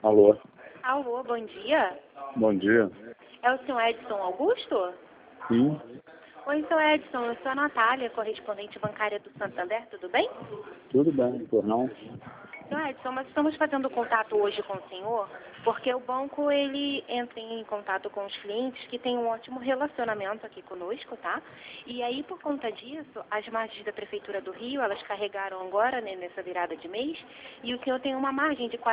Alô, Alô, bom dia. bom dia. É o senhor Edson Augusto? Sim, Oi, senhor Edson, eu sou a Natália, correspondente bancária do Santander, tudo bem? tudo bem, por não? Senhor Edson, nós estamos fazendo contato hoje com o senhor porque o banco ele entra em contato com os clientes que têm um ótimo relacionamento aqui conosco, tá? E aí, por conta disso, as margens da Prefeitura do Rio, elas carregaram agora, né, nessa virada de mês, e o senhor tem uma margem de R$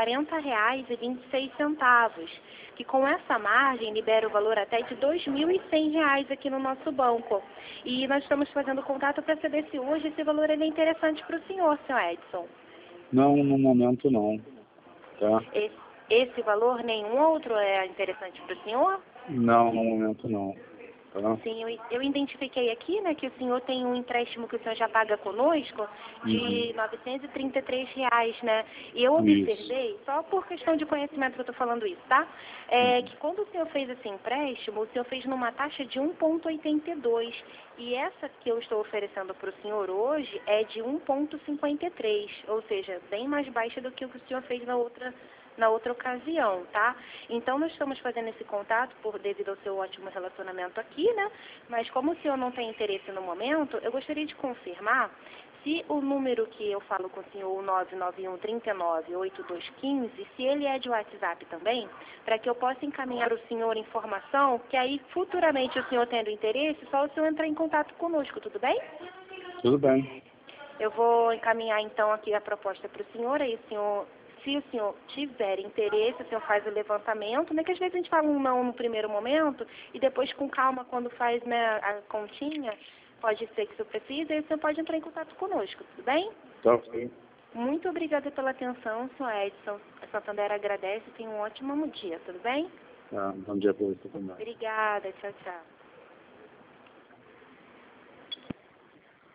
40,26, que com essa margem libera o valor até de R$ 2.100 aqui no nosso banco. E nós estamos fazendo contato para saber se hoje esse valor ele é interessante para o senhor Edson. Não, no momento não, tá? Esse valor, nenhum outro é interessante para o senhor? Não, no momento não, tá? Sim, eu identifiquei aqui, né, que o senhor tem um empréstimo que o senhor já paga conosco de R$ 933, né? E eu observei, só por questão de conhecimento que eu estou falando isso, tá? Que quando o senhor fez esse empréstimo, o senhor fez numa taxa de 1,82. E essa que eu estou oferecendo para o senhor hoje é de 1,53, ou seja, bem mais baixa do que o que o senhor fez na outra ocasião, tá? Então, nós estamos fazendo esse contato devido ao seu ótimo relacionamento aqui, né? Mas como o senhor não tem interesse no momento, eu gostaria de confirmar se o número que eu falo com o senhor, o 991-39-8215, se ele é de WhatsApp também, para que eu possa encaminhar o senhor informação, que aí futuramente o senhor tendo interesse, só o senhor entrar em contato conosco, tudo bem? Tudo bem. Eu vou encaminhar então aqui a proposta para o senhor, aí o senhor... Se o senhor tiver interesse, o senhor faz o levantamento, né? Que às vezes a gente fala um não no primeiro momento e depois com calma, quando faz, né, a continha, pode ser que o senhor precise, aí o senhor pode entrar em contato conosco, tudo bem? Tá ok. Muito obrigada pela atenção, senhor Edson. A Santander agradece e tenha um ótimo dia, tudo bem? Bom dia para você também. Obrigada, tchau, tchau.